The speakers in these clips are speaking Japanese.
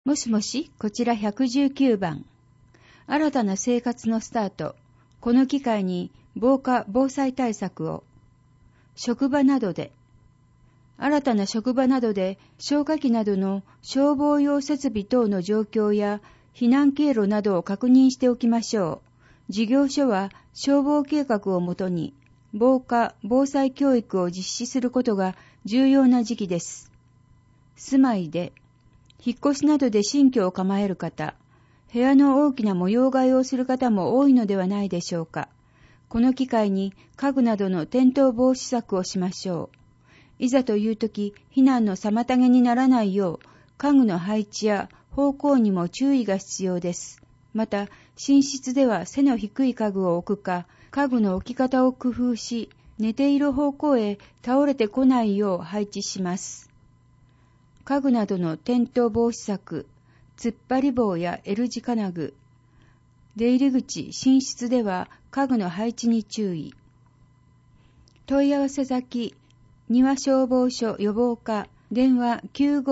もしもし、こちら119番。新たな生活のスタート。この機会に防火・防災対策を。職場などで。新たな職場などで消火器などの消防用設備等の状況や避難経路などを確認しておきましょう。事業所は消防計画をもとに防火・防災教育を実施することが重要な時期です。住まいで。引っ越しなどで新居を構える方、部屋の大きな模様替えをする方も多いのではないでしょうか。この機会に家具などの転倒防止策をしましょう。いざというとき、避難の妨げにならないよう、家具の配置や方向にも注意が必要です。また、寝室では背の低い家具を置くか、家具の置き方を工夫し、寝ている方向へ倒れてこないよう配置します。家具などの転倒防止策、突っ張り棒や L 字金具。出入り口、寝室では家具の配置に注意。問い合わせ先、庭消防署予防課、電話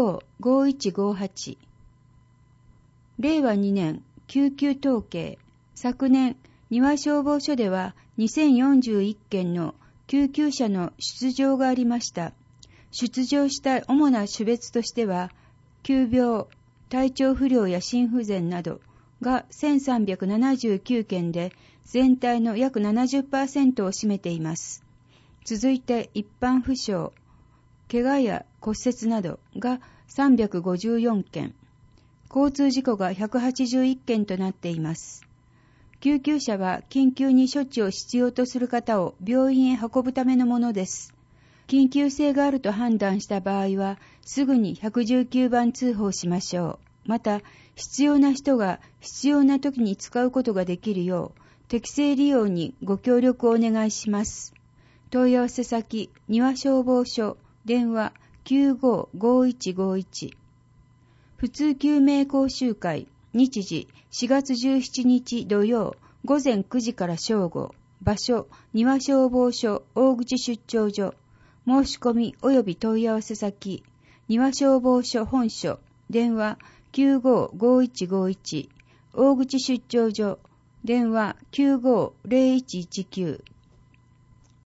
95-5158。令和2年、救急統計。昨年、庭消防署では2041件の救急車の出動がありました。出場した主な種別としては、急病、体調不良や心不全などが1379件で、全体の約 70% を占めています。続いて一般負傷、怪我や骨折などが354件、交通事故が181件となっています。救急車は緊急に処置を必要とする方を病院へ運ぶためのものです。緊急性があると判断した場合は、すぐに119番通報しましょう。また、必要な人が必要な時に使うことができるよう、適正利用にご協力をお願いします。問い合わせ先、庭消防署、電話 95-5151。普通救命講習会、日時4月17日土曜、午前9時から正午。場所、庭消防署大口出張所。申し込み及び問い合わせ先、庭消防署本所、電話 95-5151、大口出張所、電話 95-0119。